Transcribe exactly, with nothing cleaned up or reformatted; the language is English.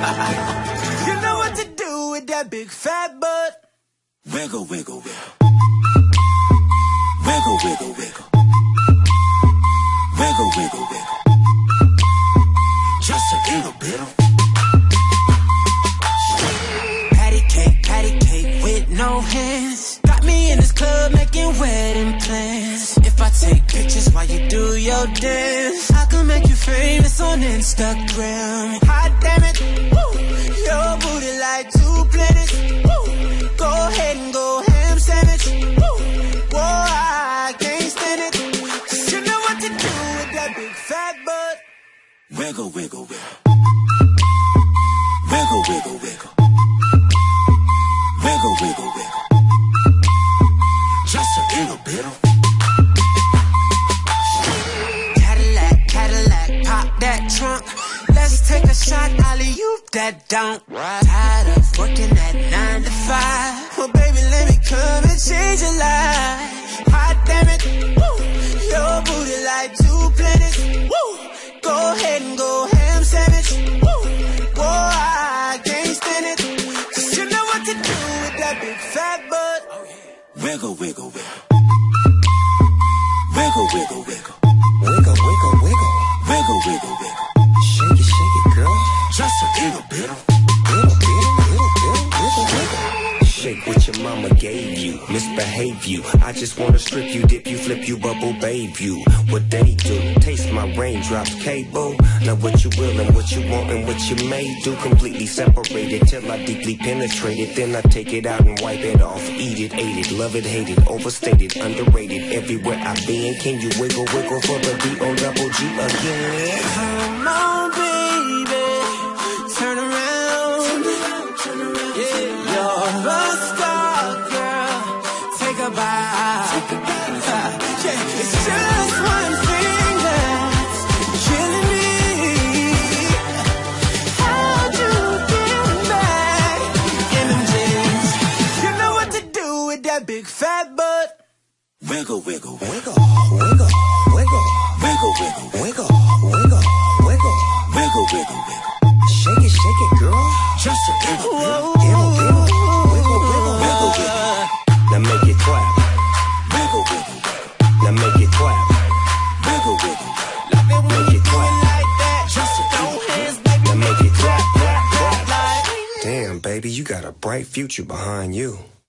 You know what to do with that big fat butt. Wiggle, wiggle, wiggle. Wiggle, wiggle, wiggle. Wiggle, wiggle, wiggle. Just a little bit of patty cake, patty cake with no hands. Got me in this club making wedding plans. If I take pictures while you do your dance, I can make you famous on Instagram. Hot damn it, woo. Your booty like two planets. Woo. Go ahead and go ham sandwich. Woo. Whoa, I can't stand it. Cause you know what to do with that big fat butt. Wiggle, wiggle, wiggle. Wiggle, wiggle, wiggle. Wiggle, wiggle, wiggle. Just a little bit of Cadillac, Cadillac, pop that trunk. Let's take a shot, alley-oop that don't. Tired of working at nine to five. Well, baby, let me come and change your life. Hot damn it, woo. Your booty like two planets. Woo. Go ahead and go ham sandwich. Woo. Whoa, I can't stand it. Cause you know what to do with that big fat butt. Wiggle, wiggle, wiggle. Wiggle, wiggle, wiggle. Wiggle, wiggle, wiggle. Wiggle, wiggle, wiggle. Shake it, shake it, girl. Just a little bit of Little bit, little bit, wiggle, wiggle. Shake what your mama gave you, misbehave you. I just wanna strip you, dip you, flip you, bubble babe you. What they do, taste my raindrops cable. Now what you will and what you want and what you may do. Completely separated till I deeply penetrate it. Then I take it out and wipe it off. Eat it, ate it, love it, hate it. Overstated, underrated, everywhere I've been. Can you wiggle, wiggle for the D O double G again? Come on, baby, turn around. Yeah, you're a star, girl. Take a bow. Yeah, it's just one thing that's killing me. How'd you get back in them jeans? You know what to do with that big fat butt. Wiggle, wiggle, wiggle. Wiggle, wiggle, wiggle. Wiggle, wiggle, Wiggle, wiggle, wiggle. wiggle, wiggle, wiggle. Shake it, shake it, girl. Just a little bit. Wiggle, wiggle, wiggle, wiggle. Wiggle, wiggle. Now make it clap. Wiggle, wiggle, wiggle. Now make it clap. Wiggle, wiggle. Make it clap. Just a little bit. Now make it clap, clap, clap. Damn, baby, you got a bright future behind you.